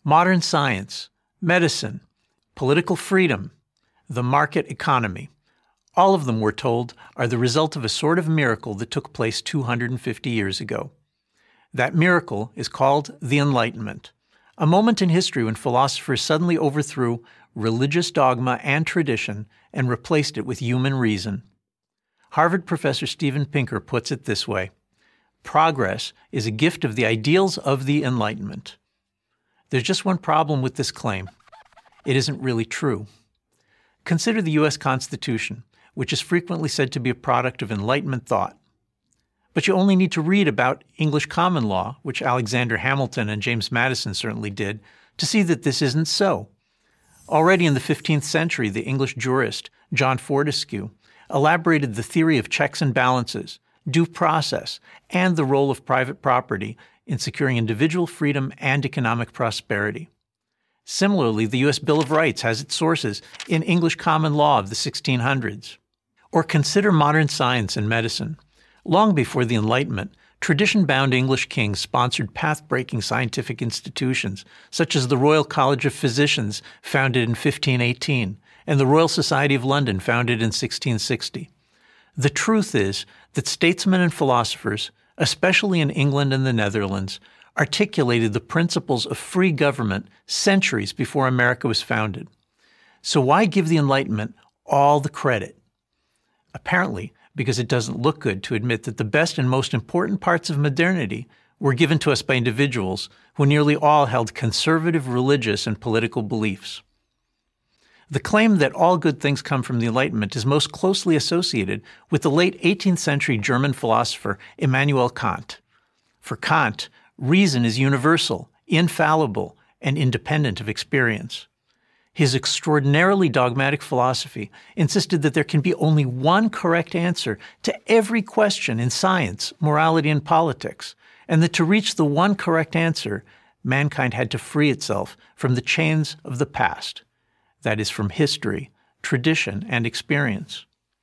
modern science, medicine, political freedom, the market economy. All of them, we're told, are the result of a sort of miracle that took place 250 years ago. That miracle is called the Enlightenment, a moment in history when philosophers suddenly overthrew religious dogma and tradition and replaced it with human reason. Harvard professor Steven Pinker puts it this way: progress is a gift of the ideals of the Enlightenment. There's just one problem with this claim. It isn't really true. Consider the U.S. Constitution, which is frequently said to be a product of Enlightenment thought. But you only need to read about English common law, which Alexander Hamilton and James Madison certainly did, to see that this isn't so. Already in the 15th century, the English jurist John Fortescue elaborated the theory of checks and balances, due process, and the role of private property in securing individual freedom and economic prosperity. Similarly, the U.S. Bill of Rights has its sources in English common law of the 1600s. Or consider modern science and medicine. Long before the Enlightenment, tradition-bound English kings sponsored path-breaking scientific institutions, such as the Royal College of Physicians, founded in 1518, and the Royal Society of London, founded in 1660. The truth is that statesmen and philosophers, especially in England and the Netherlands, articulated the principles of free government centuries before America was founded. So why give the Enlightenment all the credit? Apparently, because it doesn't look good to admit that the best and most important parts of modernity were given to us by individuals who nearly all held conservative religious and political beliefs. The claim that all good things come from the Enlightenment is most closely associated with the late 18th century German philosopher Immanuel Kant. For Kant, reason is universal, infallible, and independent of experience. His extraordinarily dogmatic philosophy insisted that there can be only one correct answer to every question in science, morality, and politics, and that to reach the one correct answer, mankind had to free itself from the chains of the past, that is, from history, tradition, and experience.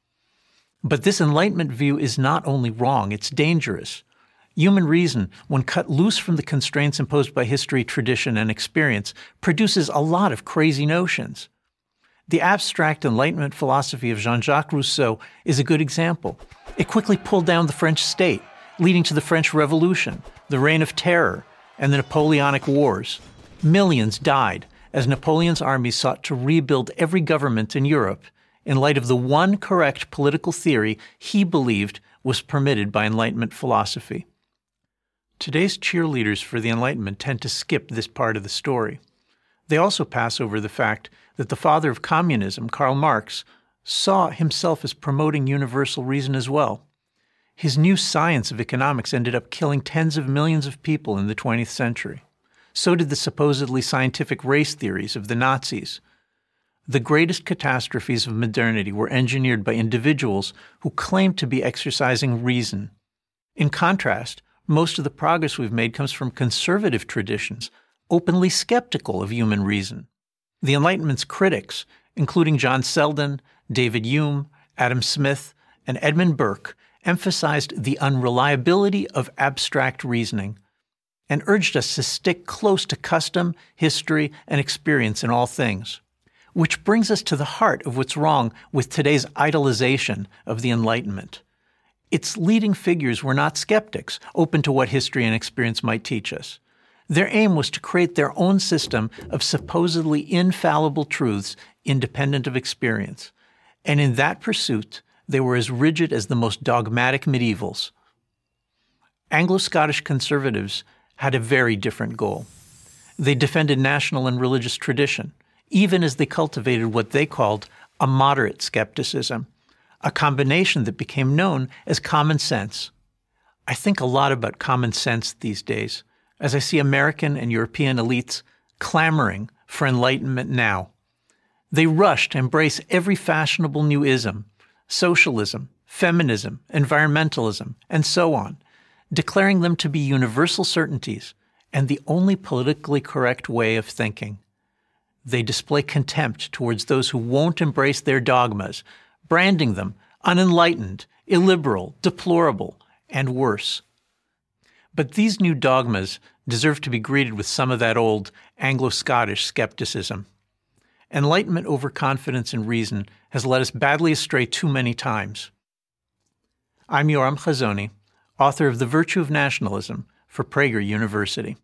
But this Enlightenment view is not only wrong, it's dangerous. Human reason, when cut loose from the constraints imposed by history, tradition, and experience, produces a lot of crazy notions. The abstract Enlightenment philosophy of Jean-Jacques Rousseau is a good example. It quickly pulled down the French state, leading to the French Revolution, the Reign of Terror, and the Napoleonic Wars. Millions died as Napoleon's armies sought to rebuild every government in Europe in light of the one correct political theory he believed was permitted by Enlightenment philosophy. Today's cheerleaders for the Enlightenment tend to skip this part of the story. They also pass over the fact that the father of communism, Karl Marx, saw himself as promoting universal reason as well. His new science of economics ended up killing tens of millions of people in the 20th century. So did the supposedly scientific race theories of the Nazis. The greatest catastrophes of modernity were engineered by individuals who claimed to be exercising reason. In contrast, most of the progress we've made comes from conservative traditions, openly skeptical of human reason. The Enlightenment's critics, including John Selden, David Hume, Adam Smith, and Edmund Burke, emphasized the unreliability of abstract reasoning and urged us to stick close to custom, history, and experience in all things. Which brings us to the heart of what's wrong with today's idolization of the Enlightenment. Its leading figures were not skeptics, open to what history and experience might teach us. Their aim was to create their own system of supposedly infallible truths independent of experience. And in that pursuit, they were as rigid as the most dogmatic medievals. Anglo-Scottish conservatives had a very different goal. They defended national and religious tradition, even as they cultivated what they called a moderate skepticism, a combination that became known as common sense. I think a lot about common sense these days, as I see American and European elites clamoring for enlightenment now. They rush to embrace every fashionable new ism, socialism, feminism, environmentalism, and so on, declaring them to be universal certainties and the only politically correct way of thinking. They display contempt towards those who won't embrace their dogmas, branding them unenlightened, illiberal, deplorable, and worse. But these new dogmas deserve to be greeted with some of that old Anglo-Scottish skepticism. Enlightenment over confidence in reason has led us badly astray too many times. I'm Yoram Chazoni, author of The Virtue of Nationalism for Prager University.